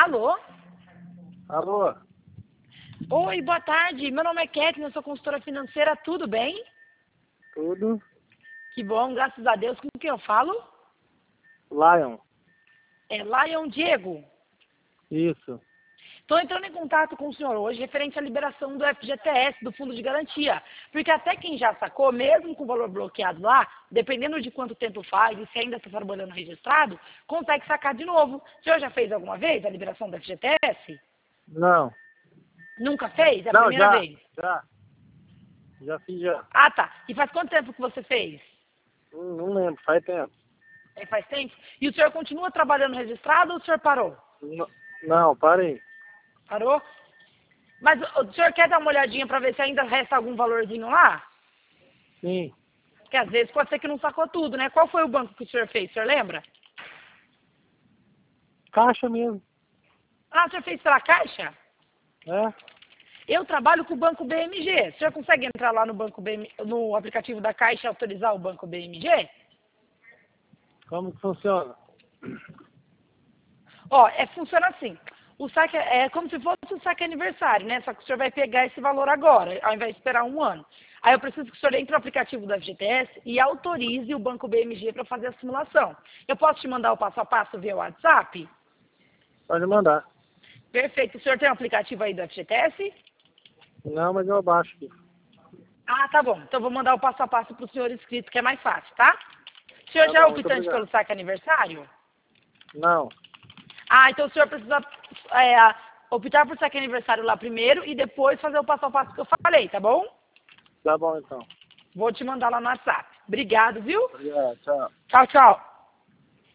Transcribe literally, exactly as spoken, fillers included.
Alô? Alô? Oi, boa tarde. Meu nome é Kathleen, eu sou consultora financeira, tudo bem? Tudo? Que bom, graças a Deus. Com quem eu falo? Lion? É Lion Diego. Isso. Estou entrando em contato com o senhor hoje referente à liberação do F G T S, do Fundo de Garantia. Porque até quem já sacou, mesmo com o valor bloqueado lá, dependendo de quanto tempo faz e se ainda está trabalhando registrado, consegue sacar de novo. O senhor já fez alguma vez a liberação do F G T S? Não. Nunca fez? É a Não, primeira já. vez? Já. Já fiz já. Ah, tá. E faz quanto tempo que você fez? Hum, Não lembro, faz tempo. É, faz tempo? E o senhor continua trabalhando registrado ou o senhor parou? Não, não, parei. Parou? Mas o o senhor quer dar uma olhadinha para ver se ainda resta algum valorzinho lá? Sim. Porque às vezes pode ser que não sacou tudo, né? Qual foi o banco que o senhor fez? O senhor lembra? Caixa mesmo. Ah, o senhor fez pela Caixa? É? Eu trabalho com o Banco B M G. O senhor consegue entrar lá no, banco B M, no aplicativo da Caixa e autorizar o Banco B M G? Como que funciona? Ó, é, funciona assim. O saque é é como se fosse o saque aniversário, né? Só que o senhor vai pegar esse valor agora, ao invés de esperar um ano. Aí eu preciso que o senhor entre no aplicativo do F G T S e autorize o Banco B M G para fazer a simulação. Eu posso te mandar o passo a passo via WhatsApp? Pode mandar. Perfeito. O senhor tem o aplicativo aí do F G T S? Não, mas eu abaixo aqui. Ah, tá bom. Então eu vou mandar o passo a passo para o senhor inscrito, que é mais fácil, tá? O senhor Tá já é bom, muito optante obrigado. pelo saque aniversário? Não. Ah, então o senhor precisa é, optar por saque aniversário lá primeiro e depois fazer o passo a passo que eu falei, tá bom? Tá bom então. Vou te mandar lá no WhatsApp. Obrigado, viu? Obrigado, tchau. Tchau, tchau.